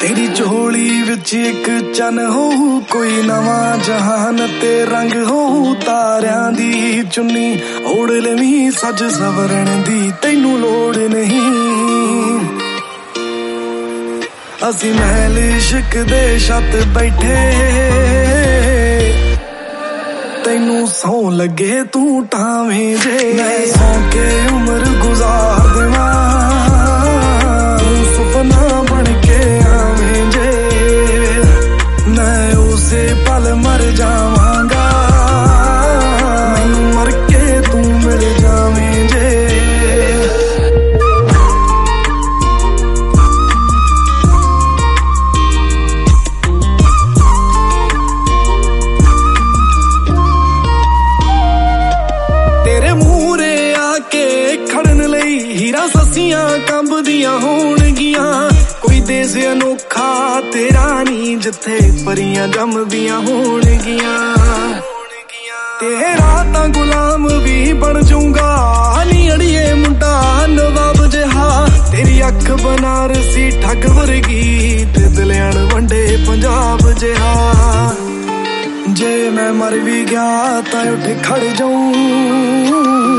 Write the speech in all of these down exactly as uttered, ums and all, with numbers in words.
तेरी झोली विच एक चन हो कोई नवा जहान ते रंग हो तारियां दी चुन्नी ओढ़ लवी सज सवरण दी तैनू लोड़ नहीं। असी महल इश्क दे छत बैठे तैनू सौ लगे तू टावें जे मैं सौ के उम्र गुजार देवां सुपना बन के आवें जे मैं उसे पल मर जावांगा मैनू मर के तू मिल जावें जे। तेरे मूहरे आके खड़न लई हीरा ससियां कंबदियां होणगियां कोई देश अनोखा तेरा नी जिथे परियां जमदियां होणगियां तेरा तां गुलाम भी बन जाऊंगा नी अड़िए मुंडा नवाब जिहा तेरी अख बनारसी ठग वर्गी ते दिलयान वंडे पंजाब जिहा जे मैं मर भी गया तां उठ खड़ जाऊं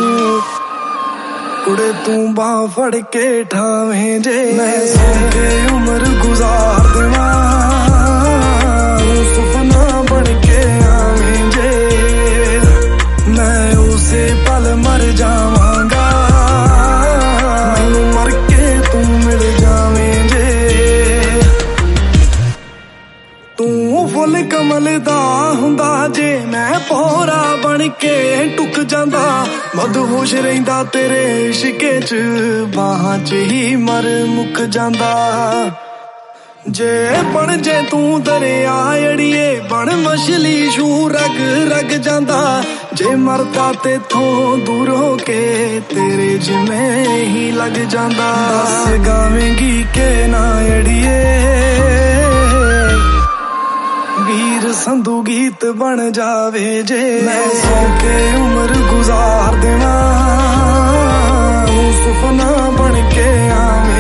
कुड़े तू बाह फड़ के ठावें जे मैं सौ के उम्र गुजार देवां सुपना बन के आवें जे मैं उसे पल मर जावांगा मैनू मर के तू मिल जावें जे। तू फुल कमल दा हुंदा जे मैं पोरा बन के टुक जांदा मदहोश रहिंदा तेरे इश्के च बाहां च ही मर मुक जांदा जे बन जे तू दरिया अड़िए बन मछली छू रग रग जांदा जे मरदा तेथों दूर हो के तेरे जिमें ही लग जांदा दस गावेंगी के ना अड़िए वीर संधू गीत बन जावे जे मैं सौ के उम्र गुजार देवां सुपना बन के आवें।